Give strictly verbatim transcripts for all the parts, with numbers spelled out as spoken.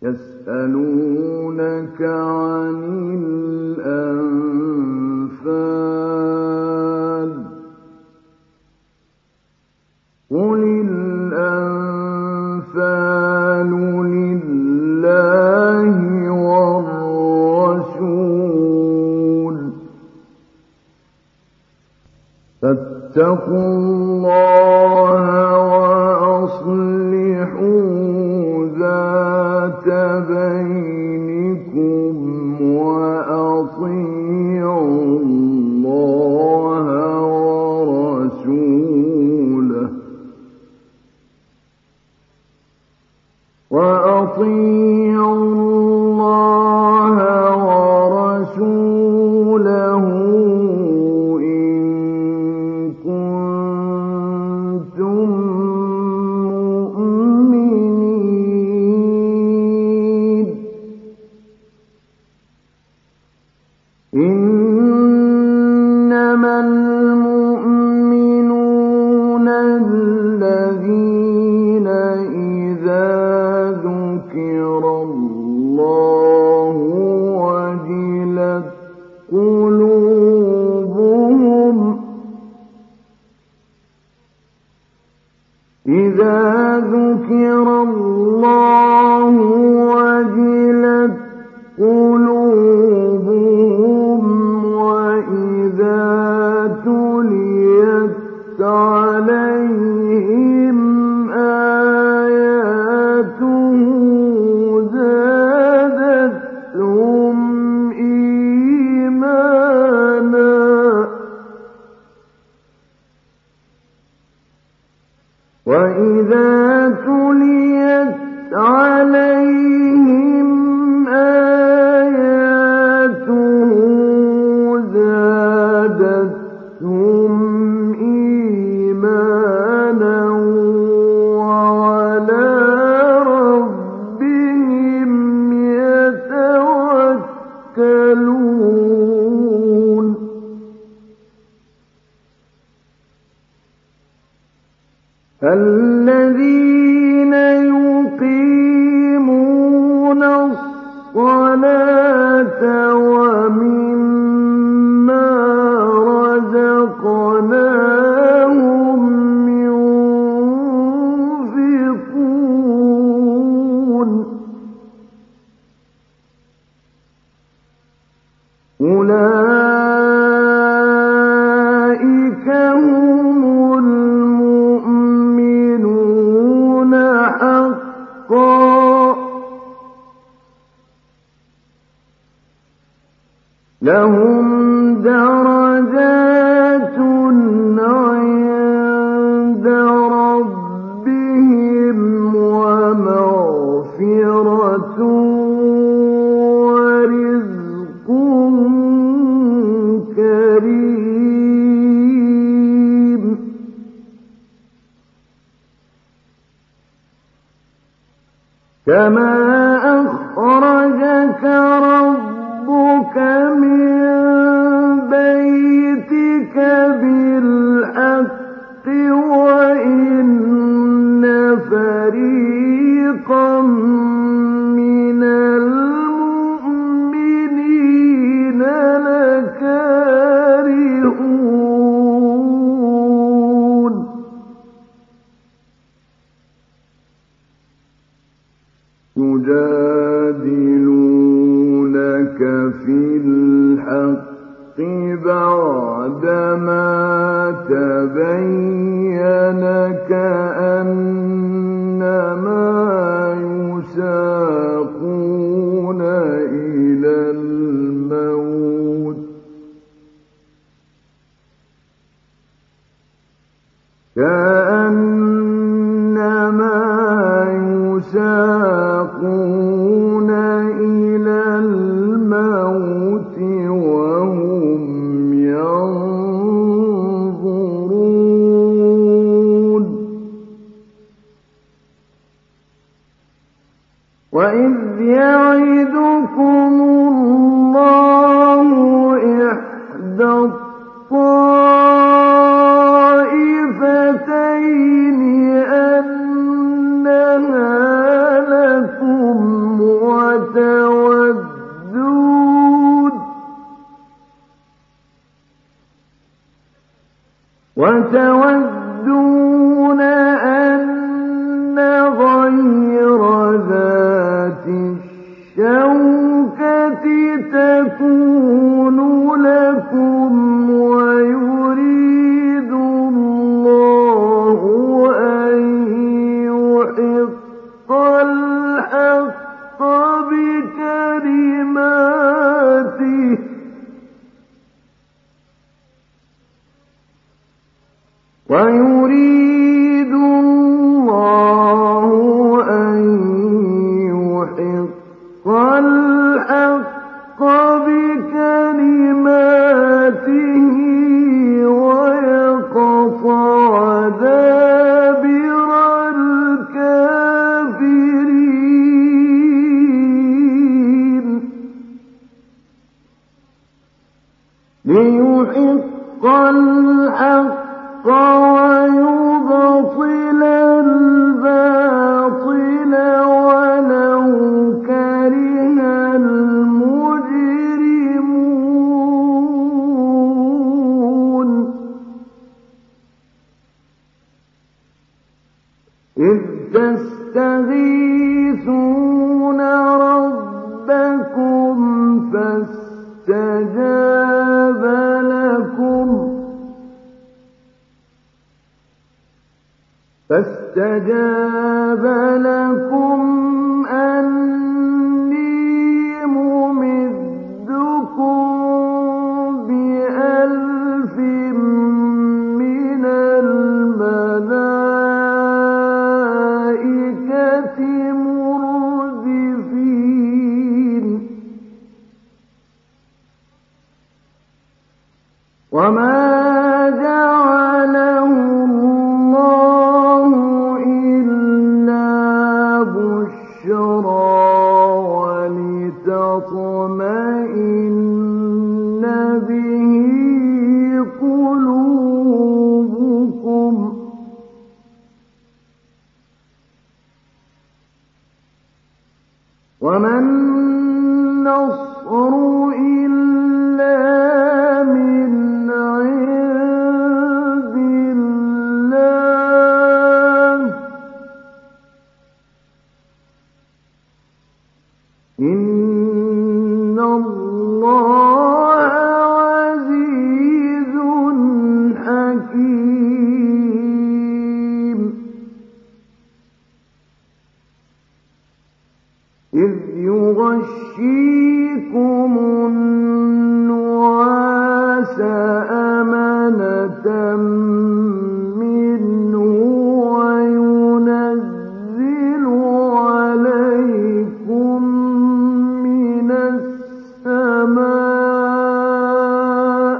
يسألونك عن الأنفال قل الأنفال لله والرسول فاتقوا الله وأصلحوا ذات بينكم وأطيعوا الله ورسوله وأطيعوا الله ورسوله إن كنتم مؤمنين إنما المؤمنون الذين إذا ذكر الله وجلت قلوبهم إذا ذكر الله وجلت قلوبهم وإذا تليت عليهم آياته زادتهم إيمانا وإذا تليت عليهم آياته زادتهم إيمانا وعلى ربهم يتوكلون الذين يقيمون الصلاة ومما رزقناهم ينفقون أولئك هم المؤمنون حقا لهم درجات عند ربهم ومغفرة ورزق كريم كما أخرجك ربك من بيتك بالحق وإن فريقا من المؤمنين لكارهون يجادلونك في الحق بعدما تبين كأنما يساقون إلى الموت كأنما يساقون إلى الموت وهم ينظرون وإذ يعدكم الله إحدى الطائفتين أنها لكم الحق بكلماته ويقطع دابر الكافرين ليحق الحق ويبطل الباطل ولو كره المجرمون إذ تستغيثون ربكم فاستجاب لكم فاستجاب لكم أني ممدكم بألف من الملائكة مردفين وما جعله الله إلا بشرى ولتطمئن به قلوبكم وما النصر إلا من عند الله إن الله عزيز حكيم إذ يغشيكم النعاس أمنة منه وينزل عليكم من السماء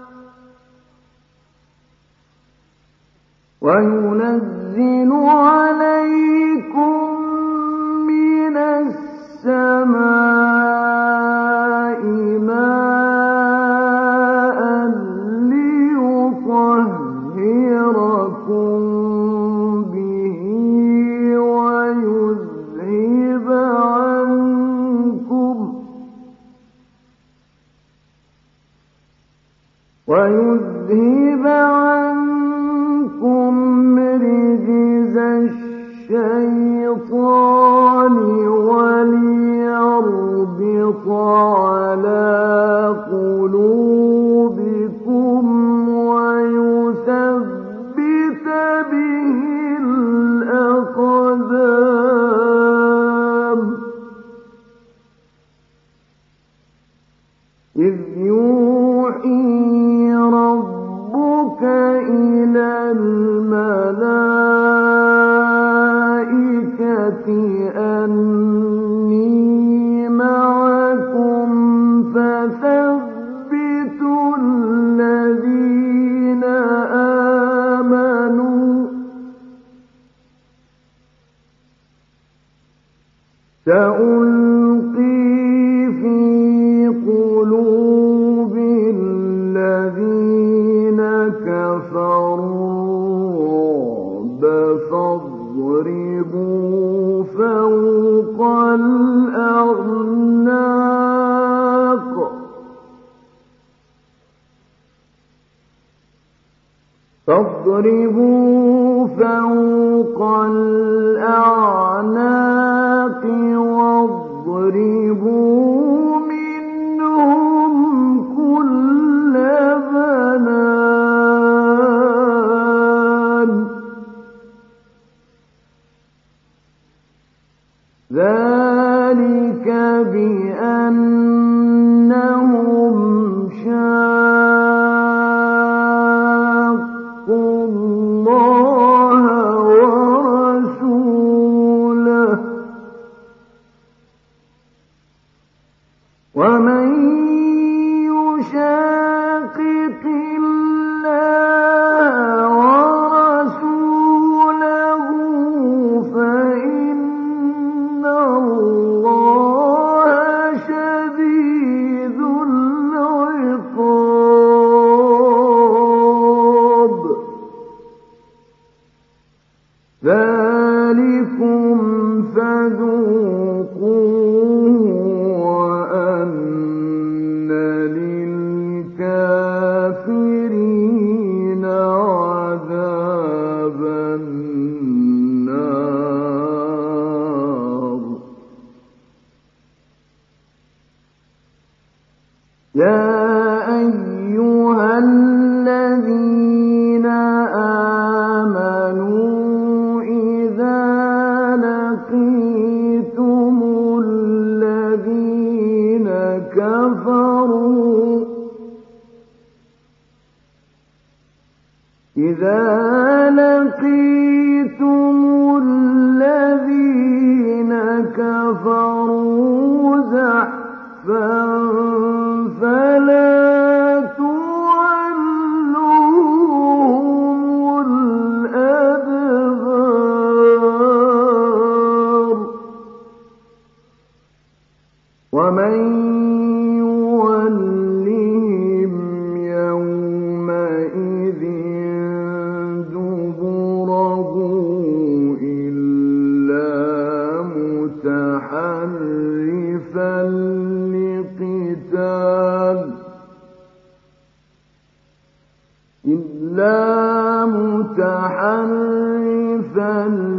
وينزل عليكم من السماء ماء ليطهركم به ويذهب عنكم ويذهب عنكم رجز الشيطان وليربط على قلوبكم ويثبت به الأقدام إذ يوحي ربك إلى الملائكة أني معكم فثبتوا الذين آمنوا سألقي في قلوب الذين كفروا الرعب فاضربوا فوق الأعناق فاضربوا فوق الأعناق واضربوا منهم كل بنان ذلك بأنهم شاقوا الله ورسوله ومن يشاقق الله ورسوله فإن الله شديد العقاب. ذلكم فذوقوه وأن للكافرين عذاب النار. يا أيها الذين آمنوا إذا لقيتم الذين كفروا إذا لقيتم الذين كفروا زحفا فلا تولوهم الأدبار. ومن يولهم يومئذ دبره إلا متحرفا لقتال إلا متحرفا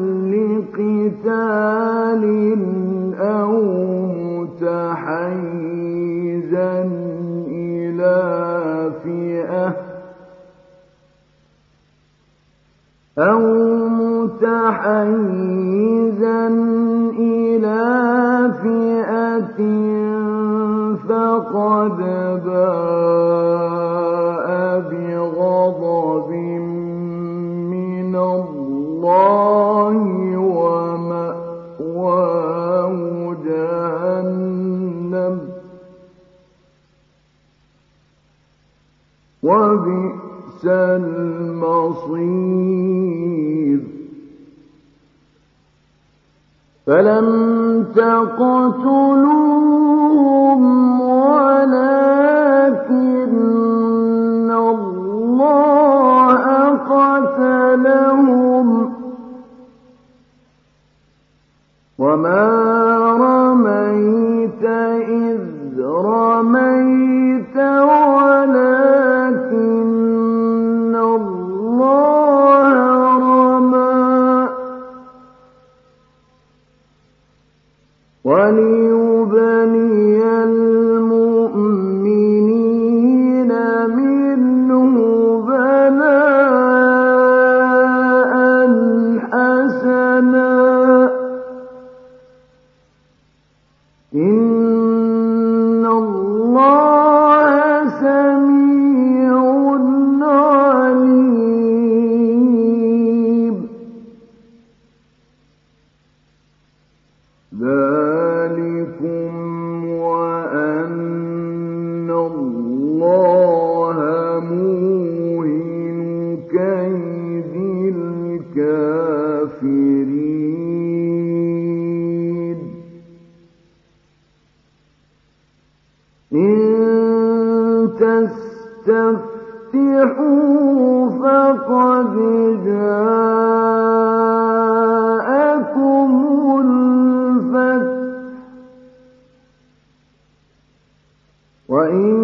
لقتال أو متحيزا إلى فئة أو متحيزا إلى فئة فقد باء بغضب من الله ومأواه جهنم وبئس المصير. فلم تقتلوهم ولكن الله قتلهم وما رميت إذ رميت ولكن الله رمى وليبني المؤمنين منه بلاء حسنا إن الله سميع عليم. ذلكم وأن الله موهن كيد الكافرين. إن تستفتحوا فقد جاءكم الفتح وإن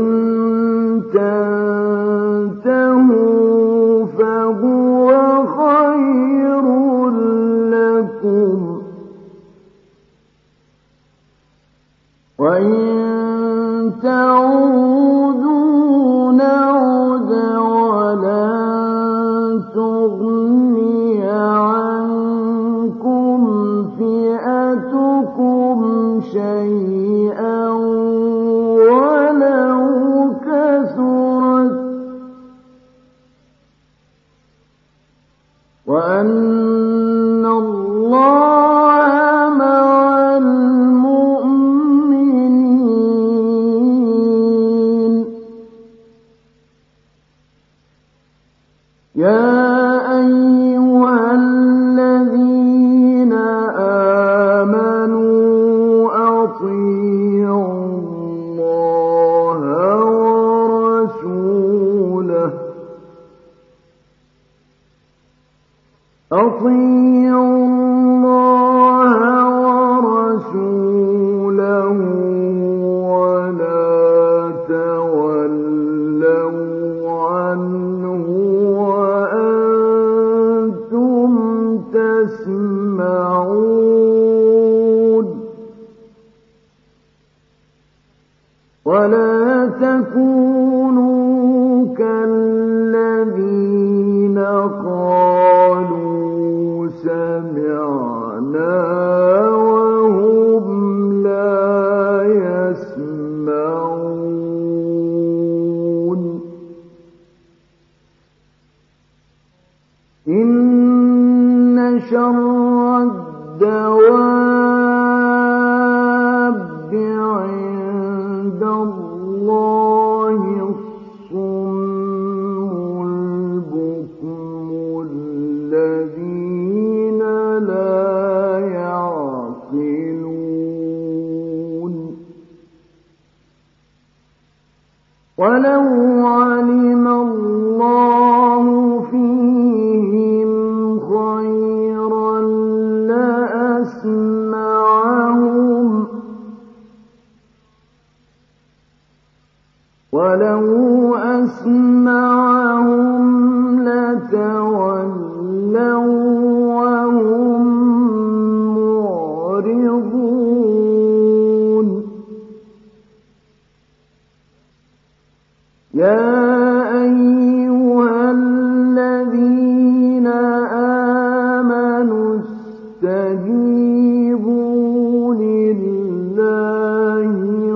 تنتهوا فهو خير لكم وإن تعودوا نعد ولن تغني عنكم فئتكم شيئا ولو كثرت وأن الله مع المؤمنين. يا أيها الذين آمنوا أطيعوا الله ورسوله أطيعوا الله ورسوله ولا تولوا عنه وأنتم تسمعون ولا تكونوا كالذين قالوا سمعنا وهم لا يسمعون إن شر الدواب عند الله الصم البكم الذين لا يعقلون ولو علم الله فيهم خيرا لأسمعهم ولو أسمعهم لتولوا وهم معرضون يا أيها الذين آمنوا استجيبوا لله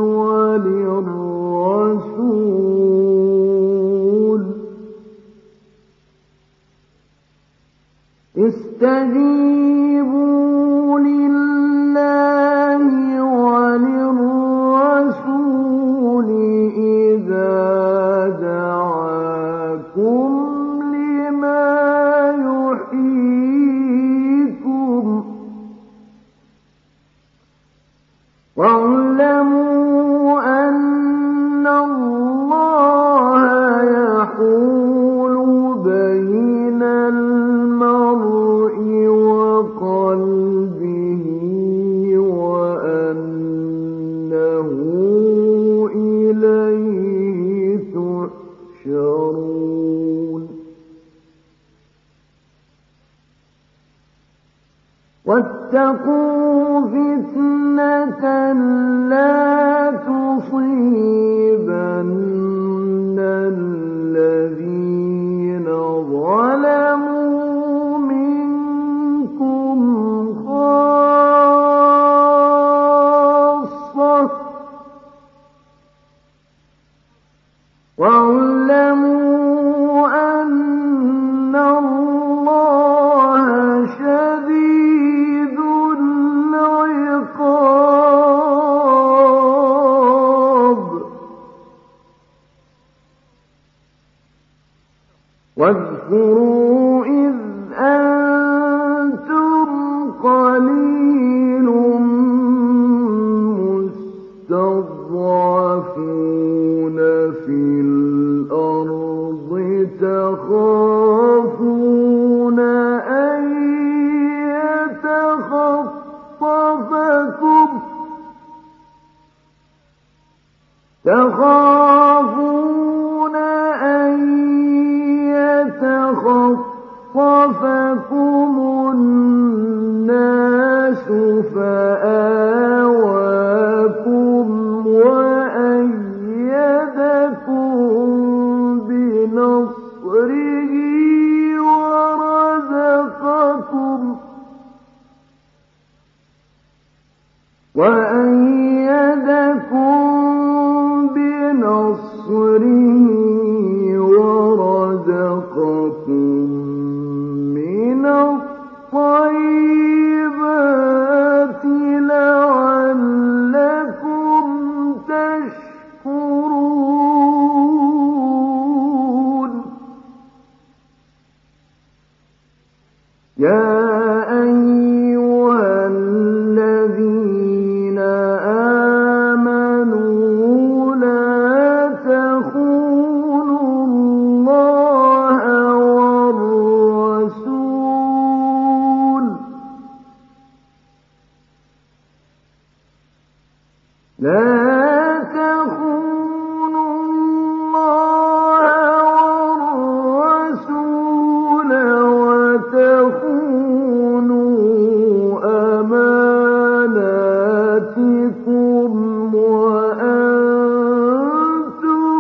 وللرسول استجيبوا لله وللرسول إذا دعاكم لما يحييكم واعلموا أن الله يحول بين المرء وقلبه وأنه إليه تحشرون واتقوا فتنة لا تصيبن الذين ظلموا منكم خاصة واعلموا أن الله شديد العقاب واذكروا إذ أنتم قليل مستضعفون في الأرض تخافون أن يتخطفكم تخافون أن يتخطفكم الناس فآواكم وأيدكم بنصره ورزقكم وأيدكم بنصره ورزقكم من الطيبات لعلكم تشكرون لا تخونوا الله والرسول وتخونوا أماناتكم وأنتم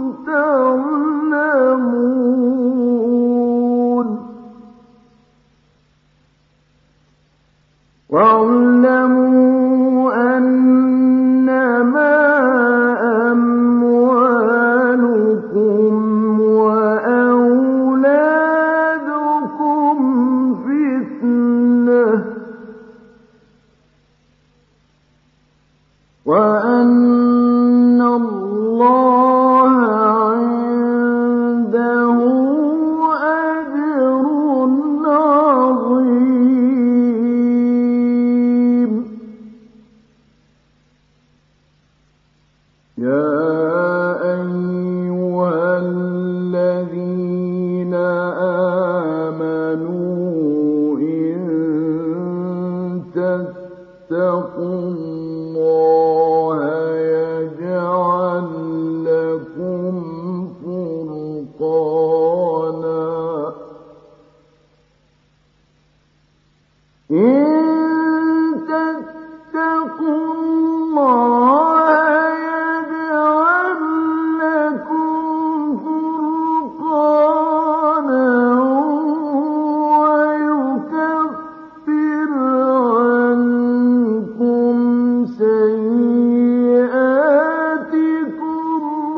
تعلمون واعلموا أنما أموالكم وأولادكم فتنة وأن الله عنده أجر عظيم. يا أيها الذين آمنوا إن تتقوا الله يجعل لكم فرقانا إن تتقوا الله يجعل لكم فرقانا ويكفر عنكم سيئاتكم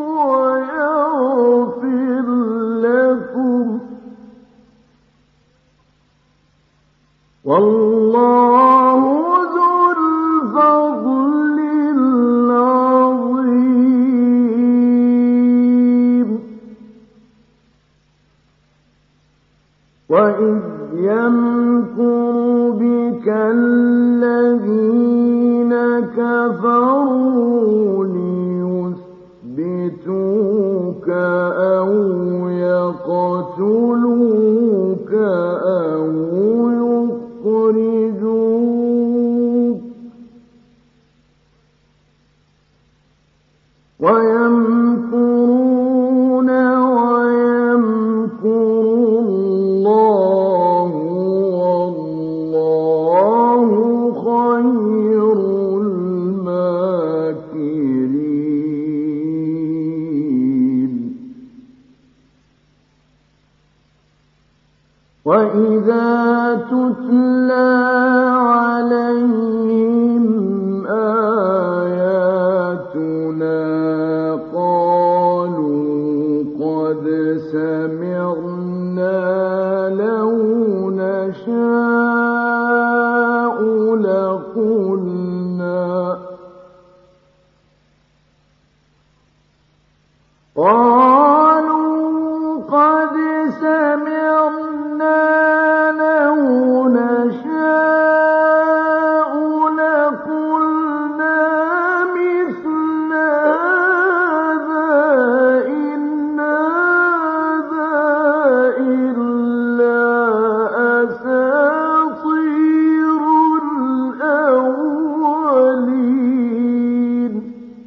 ويغفر لكم والله ذو الفضل العظيم. وإذ يمكر بك الذين كفروا ليثبتوك أو يقتلوك أو يخرجوك ويمكرون ويمكر الله والله خير الماكرين. وإذا تتلى عليهم آياتنا قالوا قد سمعنا لو نشاء لقلنا قالوا قد سمعنا لو نشاء لقلنا مثل هذا إن هذا إلا أساطير الأولين.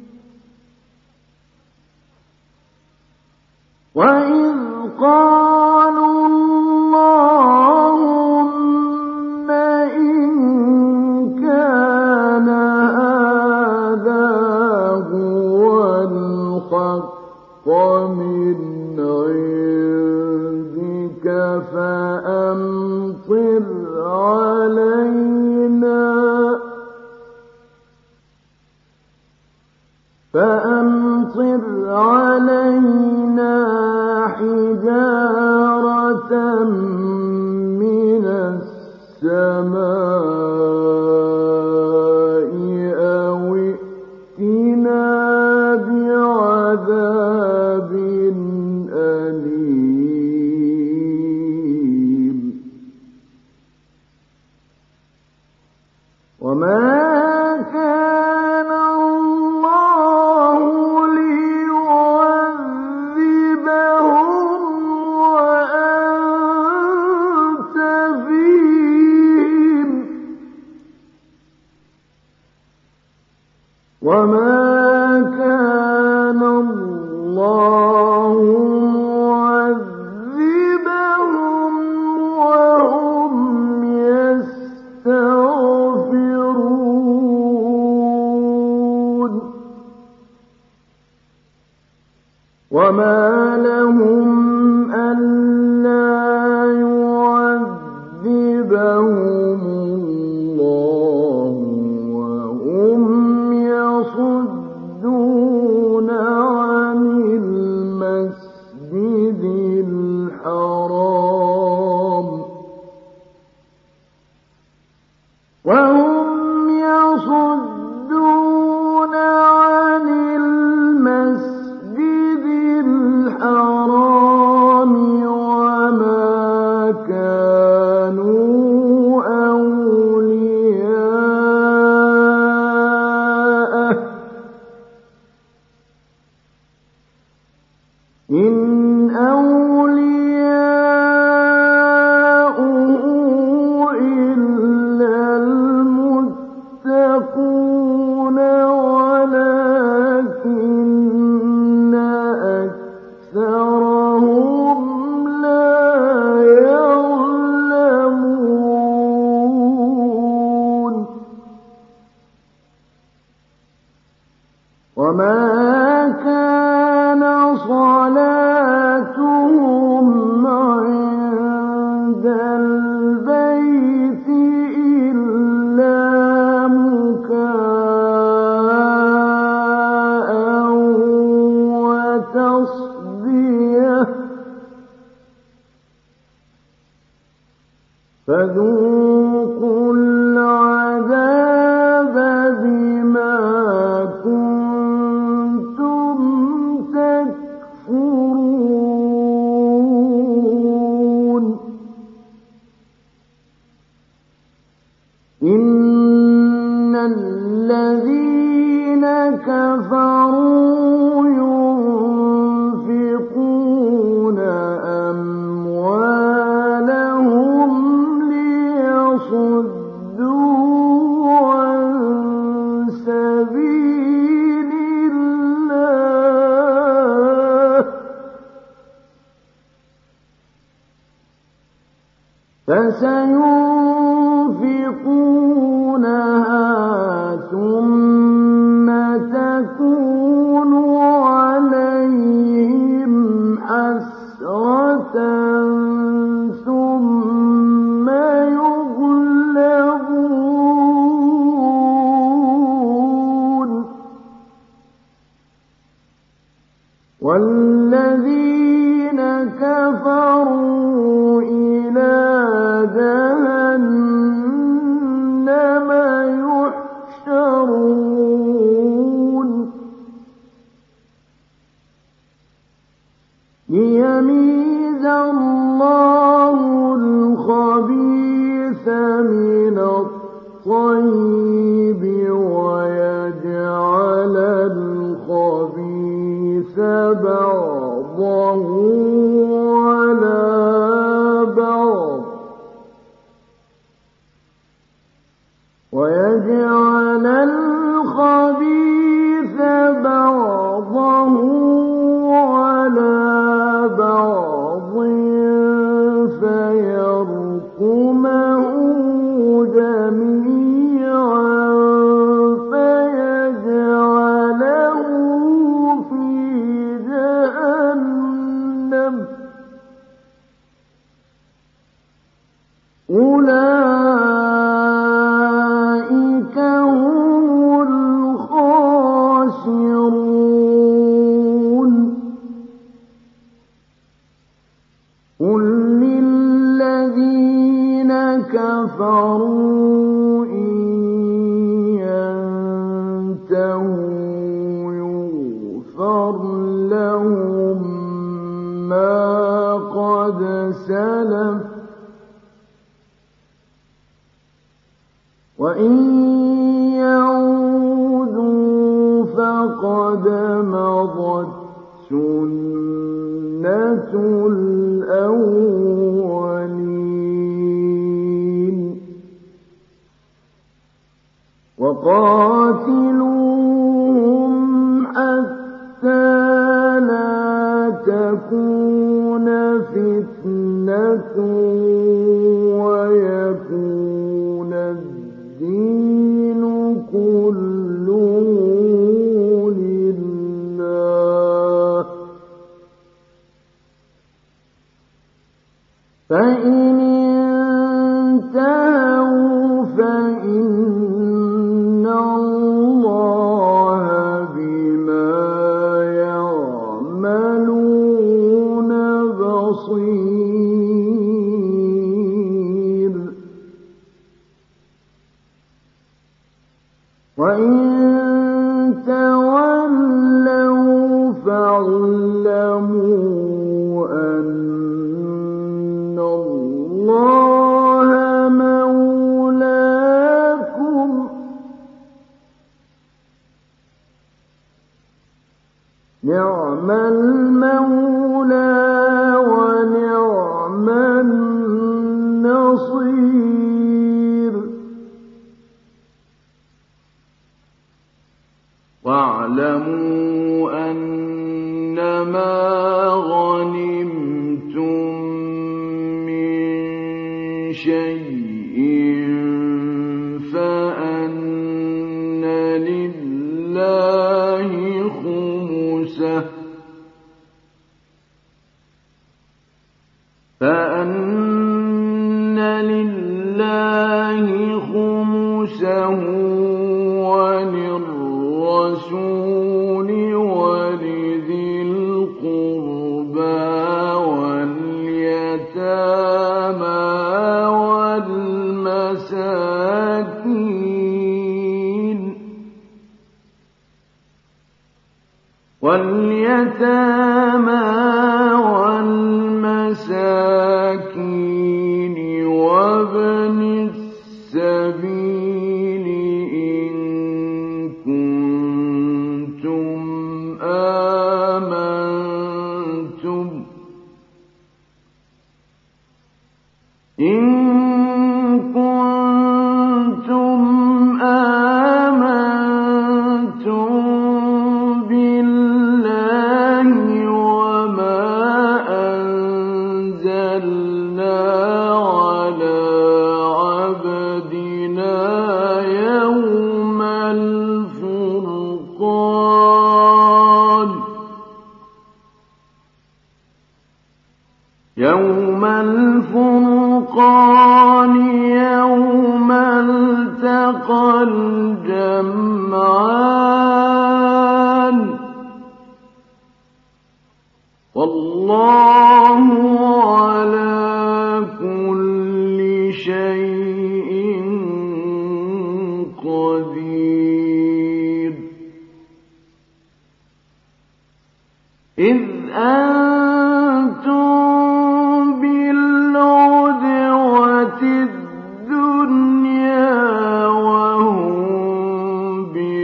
وإذ قالوا اللهم إن كان هذا هو الحق من عندك فأمطر علينا فأمطر علينا حجارة من السماء أو ائتنا بعذاب أليم. وما كان الله وما كان الله معذبهم وهم يستغفرون وما لهم ألا يعذبهم الله وهم يصدون عن المسجد الحرام وهم يصدون عن المسجد الحرام وما كانوا أولياءه إن أولياؤه إلا المتقون ولكن أكثرهم لا يعلمون وما كان صلاتهم عند البيت إلا مكاء وتصدية فذوقوا العذاب بما كنتم تكفرون إن الذين كفروا ينفقون أموالهم ليصدوا عن سبيل الله فسينفقونها ثم تكون عليهم حسرة ثم يغلبون والذين كفروا إلى جهنم يحشرون ليميز الله الخبيث من الطيب ويجعل الخبيث بعضه على بعض ويجعل الخبيث بعضه على بعض فيركمه جميعا فيجعله في جهنم أولئك هم الخاسرون قل للذين كفروا إن ينتهوا يغفر لهم ما قد سلف وإن يعودوا فقد مضت سنة الأولين وقاتلوا تولوا فاعلموا أن الله مولاكم نعم المولى ونعم النصير واعلموا أنما غنمتم من شيء فأن لله خمسه فأن لله خمسه وللرسول ولذي القربى واليتامى والمساكين واليتامى والمساكين وابن السبيل إن كنتم آمنتم إن كنتم آمنتم بالله وما أنزلنا على عبدنا يوم الفرقان يوم الفرقان يوم التقى الجمعان والله على كل شيء قدير إذ أنتم بالعدوة الدنيا وهم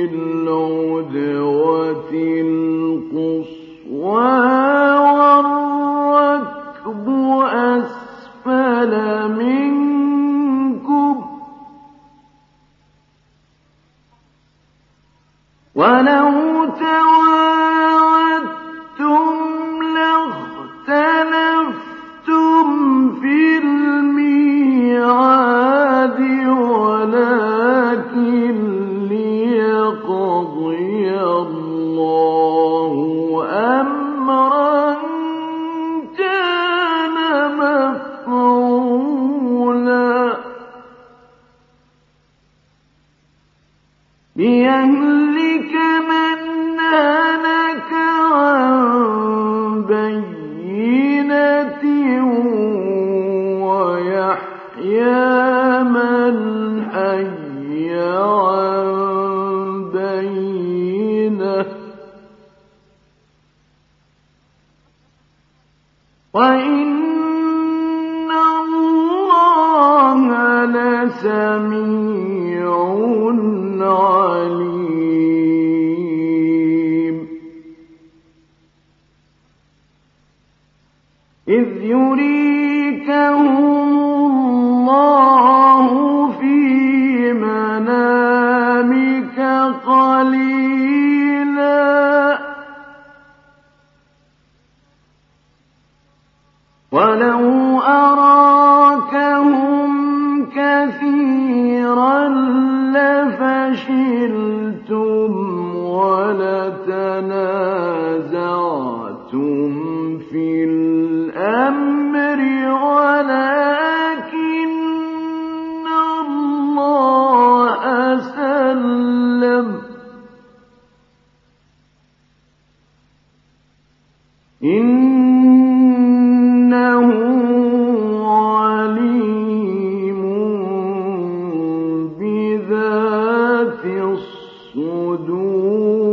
بالعدوة القصوى والركب أسفل منكم ولو تواعدتم لاختلفتم في الميعاد ولكن ليقضي الله أمرا كان مفعولا ليهلك من هلك عن بينة ويحيى من حي عن بينة وإن الله لسميع عليم إذ يريكهم الله في منامك قليلا ولو أراكهم كثيرا لفشلتم ولتنازعتم في الأمر ولكن الله سلم إنه عليم بذات الصدور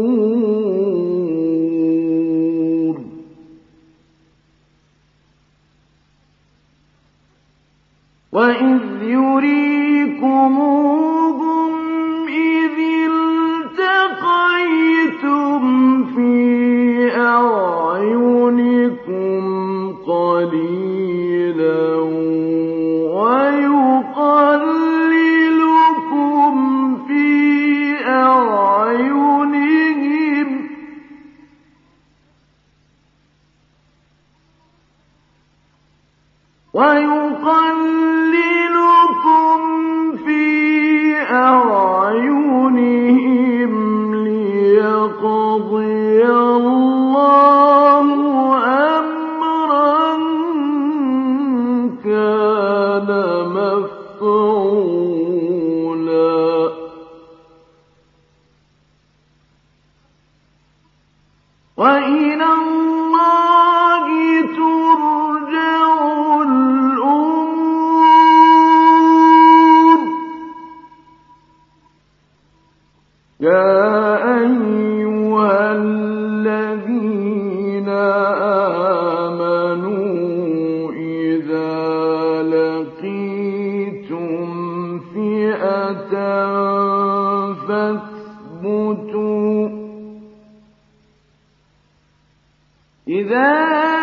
ليقضي الله أمرا كان مفعولا وإلى الله ترجع الأمور يا أيها الذين آمنوا إذا لقيتم فئة فاثبتوا إذا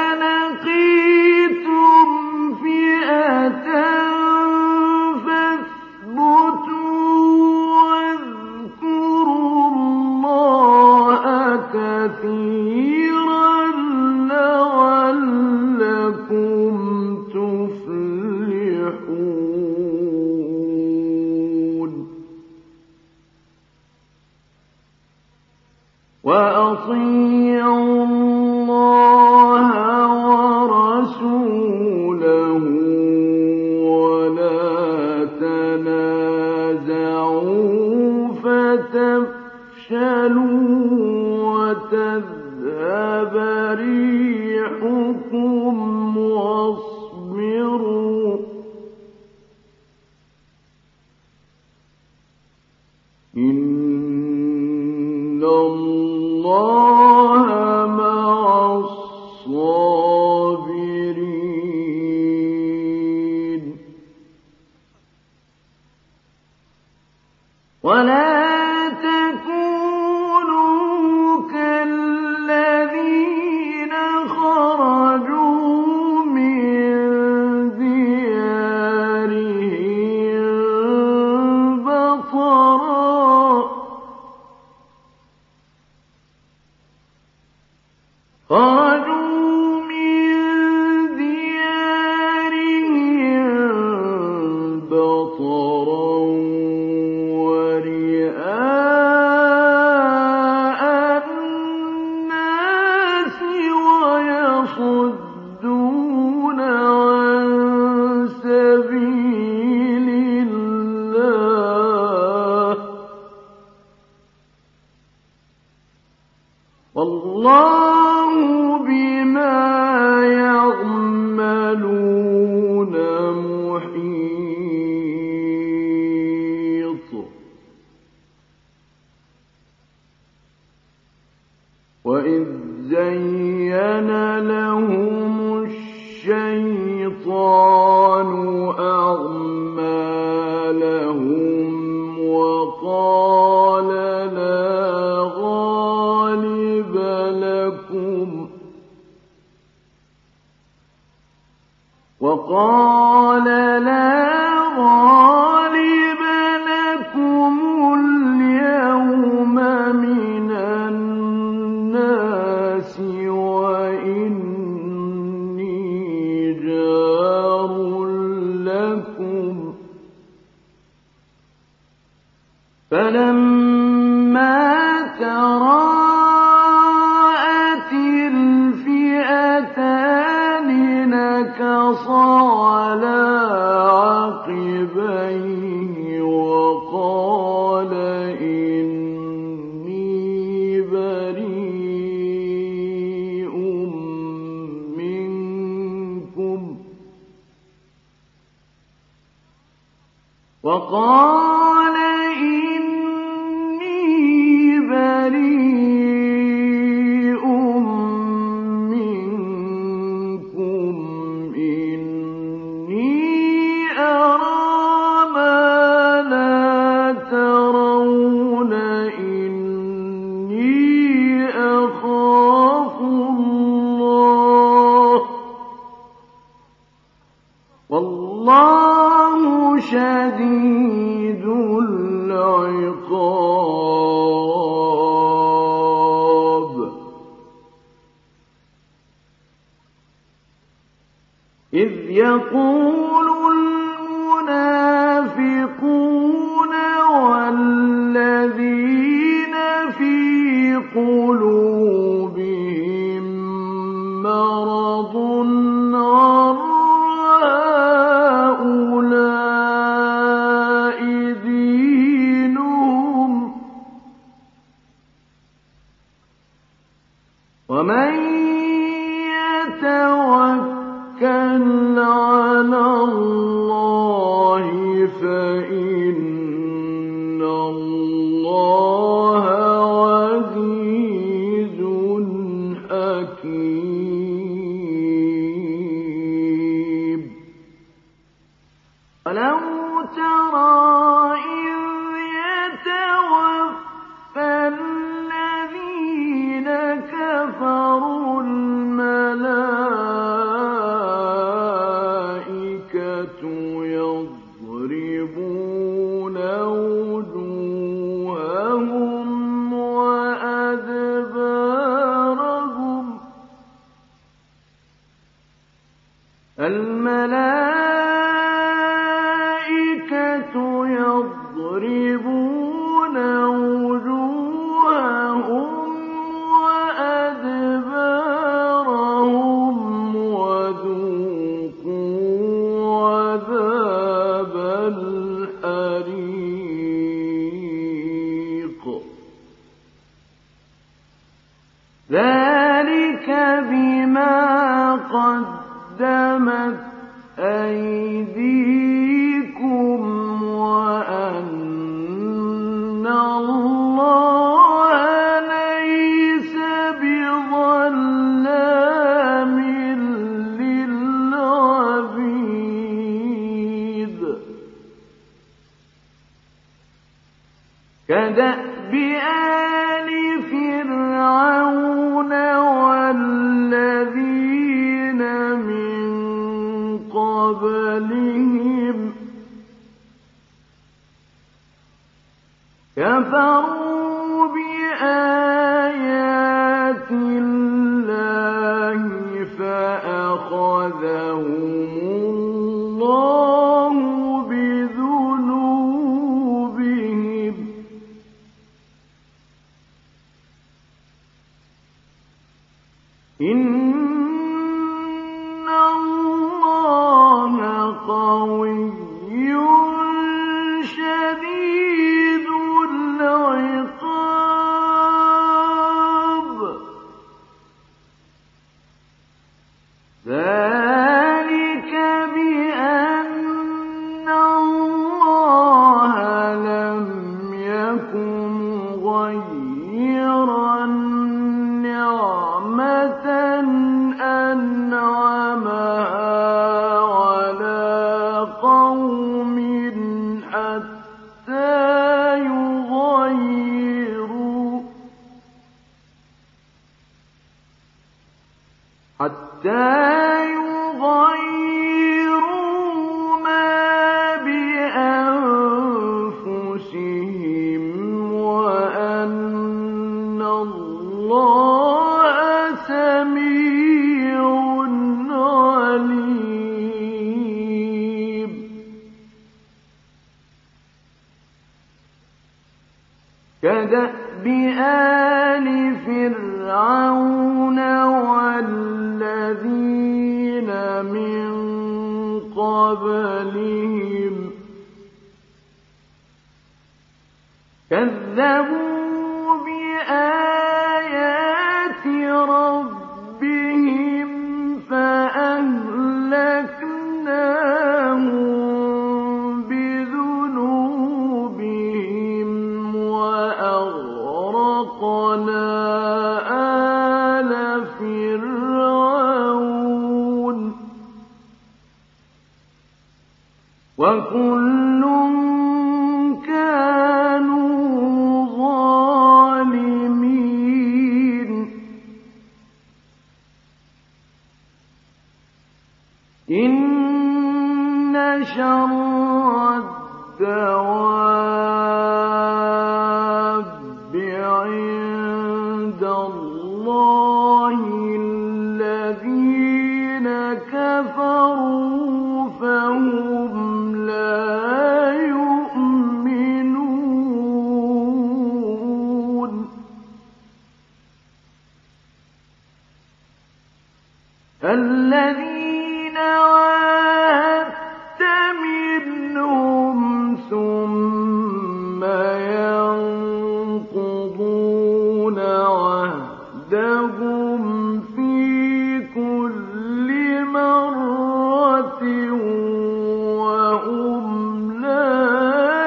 لقيتم فئة كثيرا لعلكم تفلحون وأطيعوا الله ورسوله ولا تنازعوا فتفشلوا وتذهب ريحكم واصبروا إن الله مع الصابرين ولا خرجوا من ديارهم بطرا ورئاء الناس ويصدون عن سبيل الله والله بما يعملون محيط وإذ زين لهم الشيطان أعمالهم وقال لا غالب لكم وقال لا غالب لكم اليوم من الناس وإني جار لكم فلما تراءت الفئتان نكص على عقبيه وقال إني بريء منكم وقال إني بريء منكم إني أرى ما لا ترون إني أخاف الله والله شديد العقاب إذ يقول المنافقون والذين في قلوبهم مرض غر هؤلاء دينهم ومن يتوكل على الله فإن الله عزيز حكيم. ولو ترى إذ يتوفى الذين كفروا الملائكة يضربون وجوههم وأدبارهم الملائكة يضربون وجوههم وأدبارهم وذوقوا عذاب الحريق ذلك بما قدمت أيديكم وأن الله ليس بظلام للعبيد. كدأب آل فرعون والذين من قبلهم كفروا بآيات الله فأخذهم الله بذنوبهم إن الله قوي شديد العقاب. ذلك بأن الله لم يكن غيرا نعمة أنعمها على قوم حتى يغيروا حتى يغيروا ما بأنفسهم وأن الله سميع عليم. كدأب آل فرعون والذين من قبلهم كذبوا بآيات ربهم فأهلكناهم بذنوبهم وأغرقنا آل فرعون وكل كانوا ظالمين. إن شر الدواب عند الله الذين كفروا فهم لا يؤمنون. الذين عاهدت منهم ثم ينقضون عهدهم في كل مرة وهم لا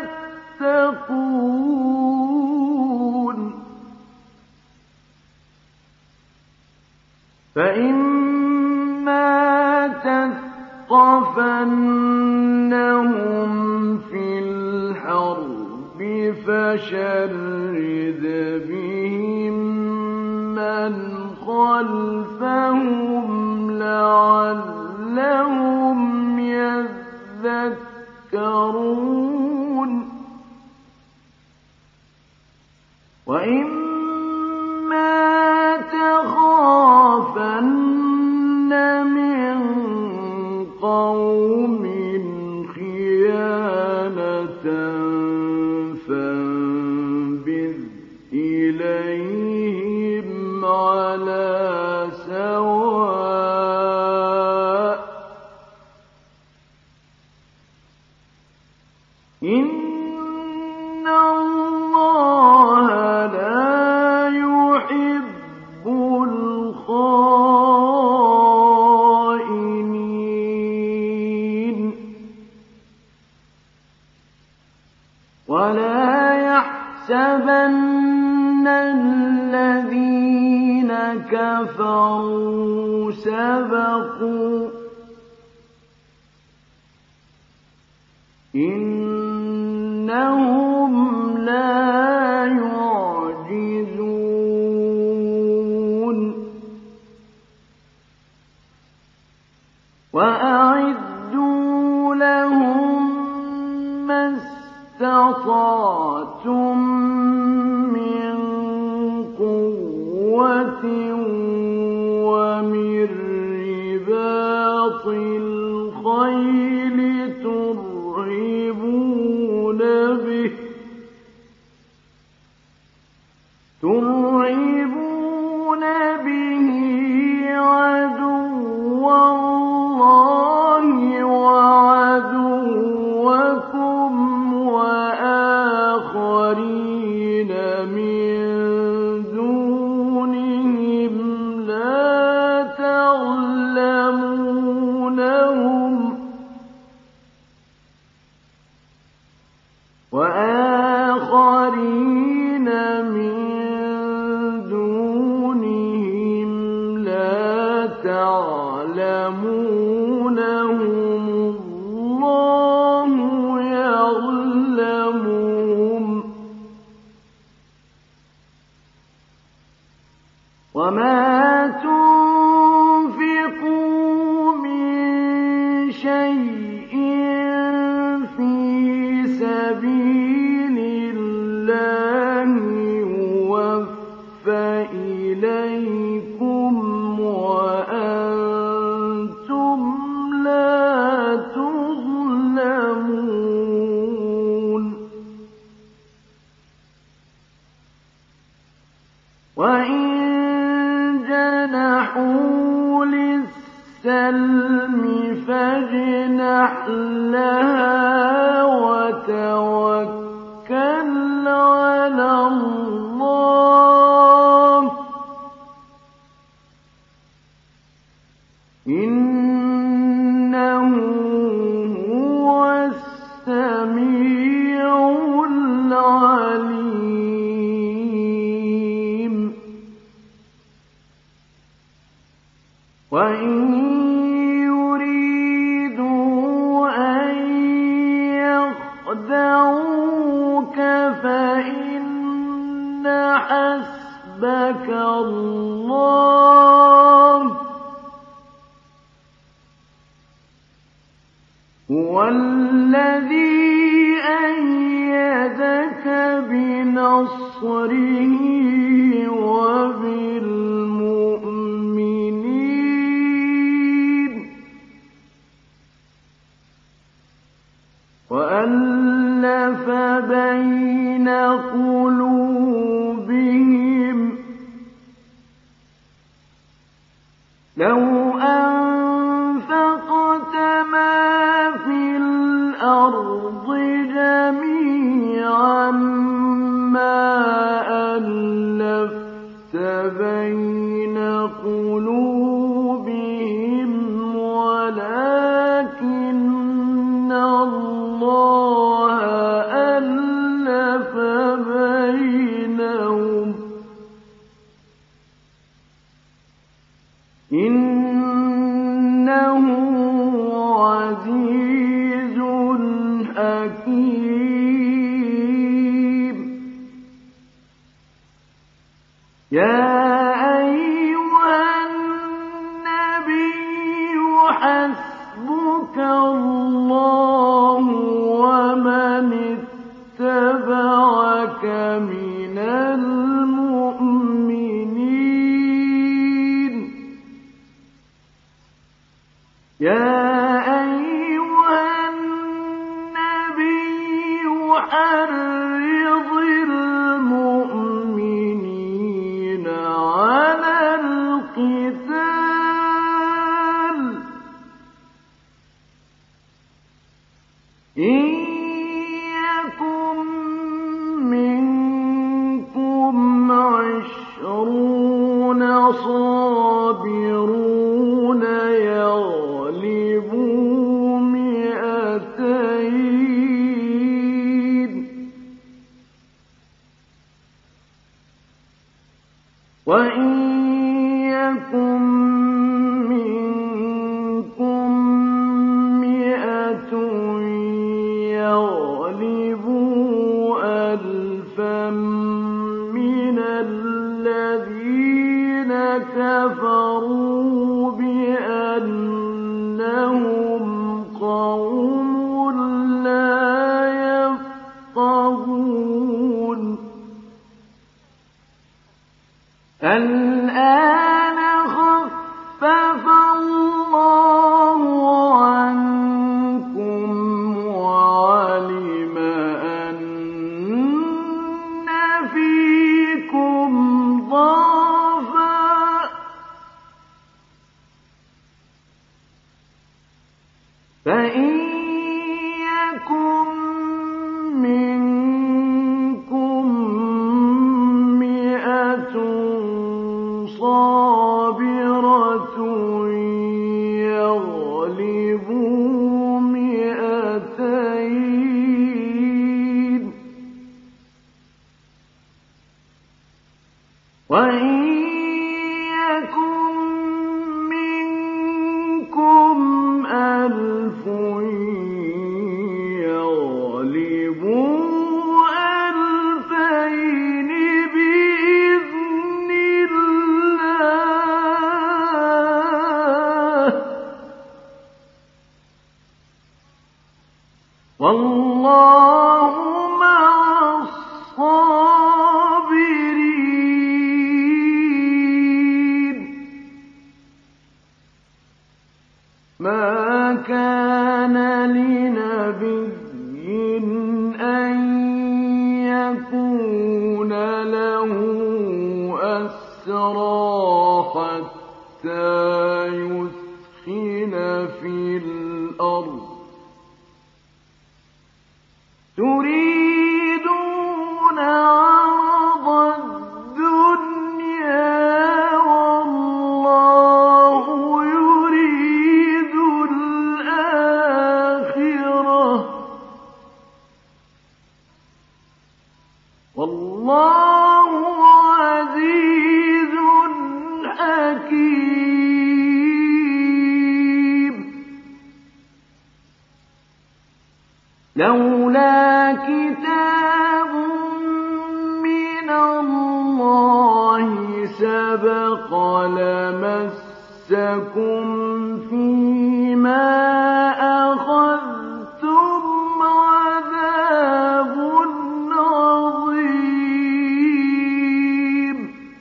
يتقون فإما تثقفنهم في الحرب فشرد بهم من خلفهم لعلهم يذكرون وإما تخافن من قوم خيانة فانبذ إليهم على سواء إن الله لا يحب الخائنين ولا يحسبن الذين كفروا سبقوا إنهم لا يعجزون وأعدوا لهم ما استطعتم من قوة ومن رباط الخيل ترهبون به ترهبون به عدو الله وعدوكم وآخرين من دونهم لا تعلمونهم وآخرين من دونهم لا تعلمونهم الله يعلمهم وما تنفقوا من شيء في سبيل الله يوفى إليكم وأنتم لا تظلمون وإن جنحوا للسلم فاجنح لها وتوكل على الله إنه هو السميع العليم وإن يريدوا أن يخدعوك فإن حسبك الله هو الذي أيدك بنصره وبالمؤمنين وألف بين قلوبهم لو بين قلوبهم ولكن الله ألف بينهم إنه عزيز حكيم يا أيها النبي حسبك الله ومن اتبعك من المؤمنين يا أيها النبي حرض المؤمنين على القتال إن يكن منكم عشرون صابرون يغلبوا مئتين وإن يكن منكم مئة يغلبوا ألفا من الذين كفروا بأنهم قوم لا يفقهون الآن خفف الله عنكم وعلم أن فيكم ضعفا فإن يكن منكم مئة صابرة يغلبوا مئتين وإن يكن منكم ألف يغلبوا ألفين بإذن الله والله مع الصابرين ما كان لنبي أن يكون له أسرى حتى يثخن في الأرض تريدون عرض الدنيا والله يريد الآخرة والله عزيز حكيم لولا كتاب من الله سبق لمسكم فيما أخذتم عذاب عظيم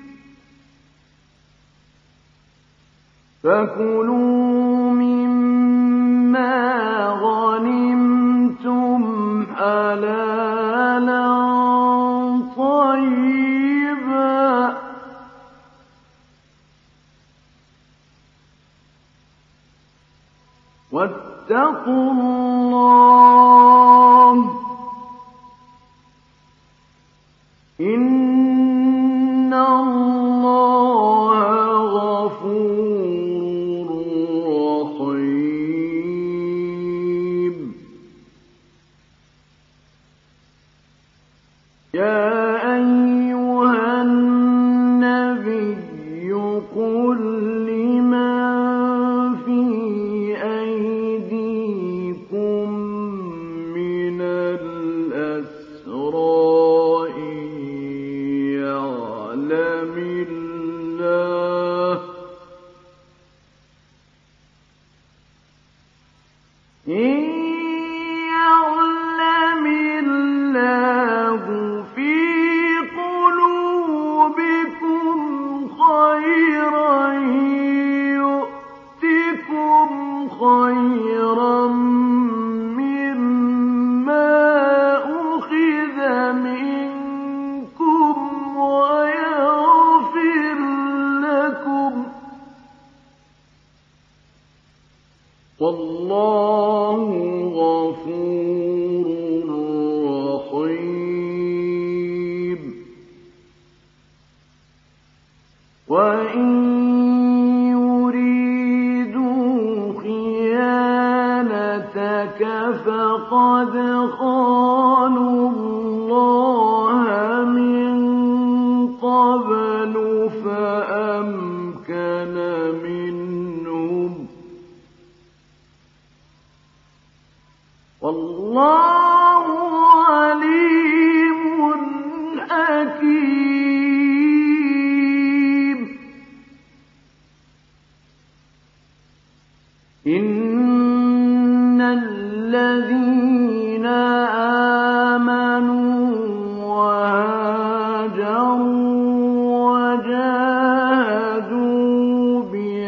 فكلوا مما غنمتم حلالا طيبا واتقوا الله إن الله والله غفور رحيم وإن يريدوا خيانتك فقد خانوا الله من قبل فأمكن منهم والله عليم حكيم إن الذين آمنوا وهاجروا وجاهدوا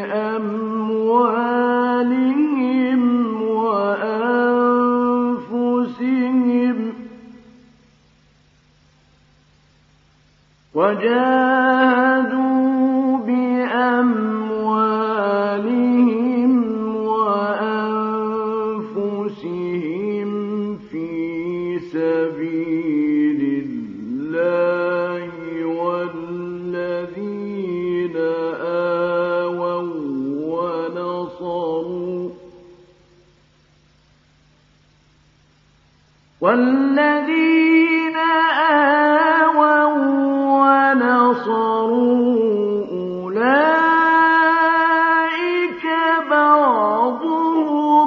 بأموالهم وأنفسهم وجاهدوا بأموالهم وأنفسهم في سبيل الله والذين آووا ونصروا والذين آووا ونصروا أولئك بعضهم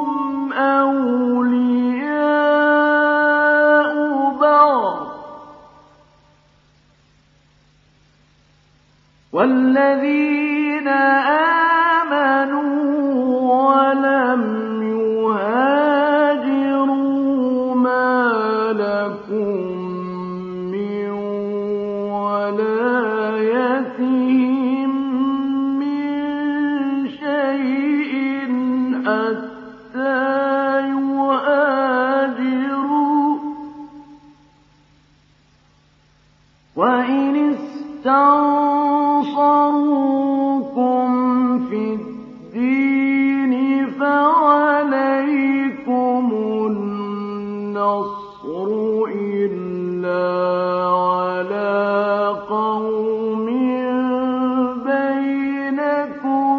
أولياء بعض والذين آمنوا ولم يهاجروا ما لكم من ولايتهم من شيء حتى يهاجروا وإن استنصروكم في الدين فعليكم النصر إلا على قوم بينكم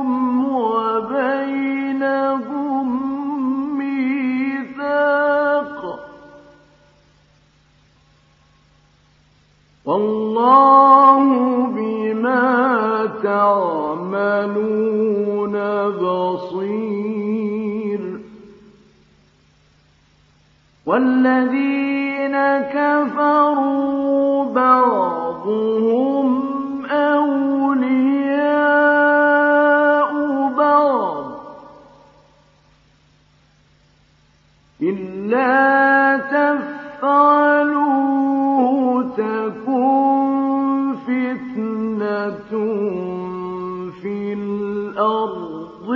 وبينهم ميثاق والله بما تعملون بصير والذين كفروا بعضهم أولياء بعض إلا تفعلوه تكن فتنة في الأرض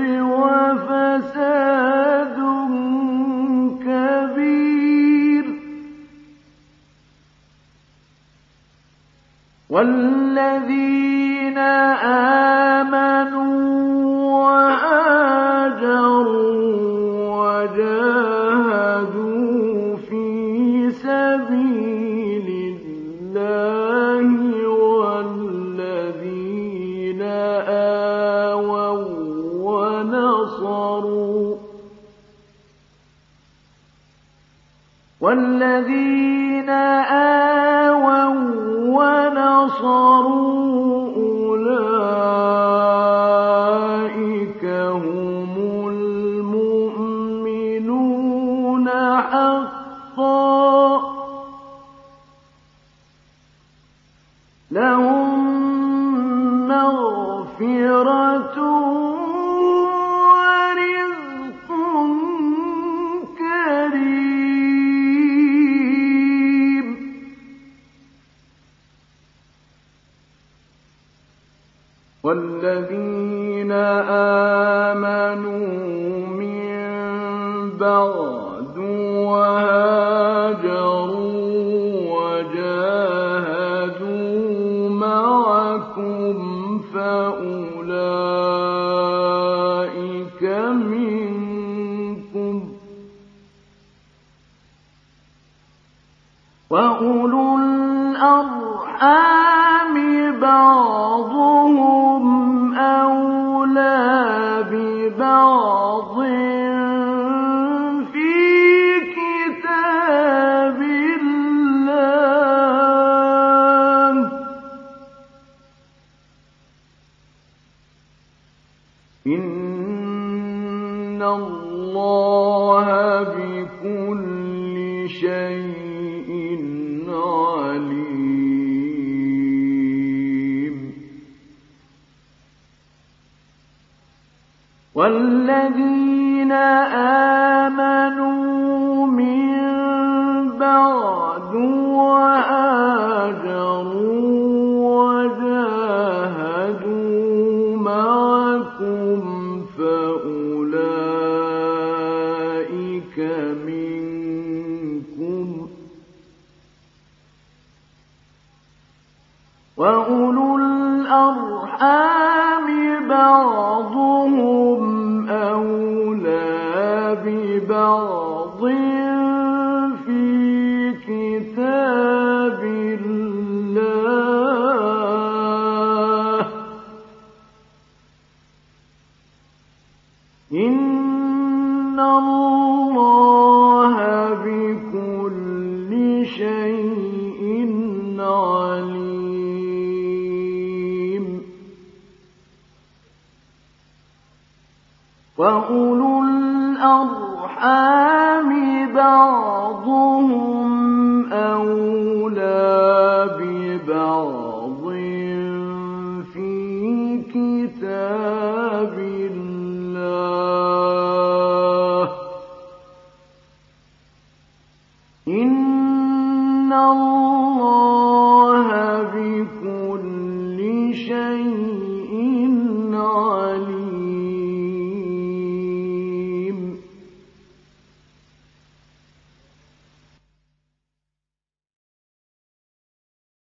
وفساد كبير والذين آمنوا وهاجروا وجاهدوا في سبيل الله والذين آووا ونصروا والذين آووا ونصروا أولئك هم المؤمنون حقا لهم مغفرة ورزق كريم والذين آمنوا من بعد وهاجروا وجاهدوا معكم فأولئك منكم إِنَّ اللَّهَ بِكُلِّ شَيْءٍ عَلِيمٌ وَالَّذِينَ آمَنُوا مِن بَعْدُ وَهَاجَرُوا وَجَاهَدُوا مَعَكُمْ فَأُولَٰئِكَ مِنكُمْ ۚ وَأُولُو الْأَرْحَامِ بَعْضُهُمْ أَوْلَىٰ بِبَعْضٍ فِي كِتَابِ اللَّهِ ۗ إِنَّ اللَّهَ بِكُلِّ شَيْءٍ عَلِيمٌ وَأُولُو الْأَرْحَامِ بَعْضُهُمْ أَوْلَىٰ بِبَعْضٍ فِي كِتَابِ اللَّهِ، إِنَّ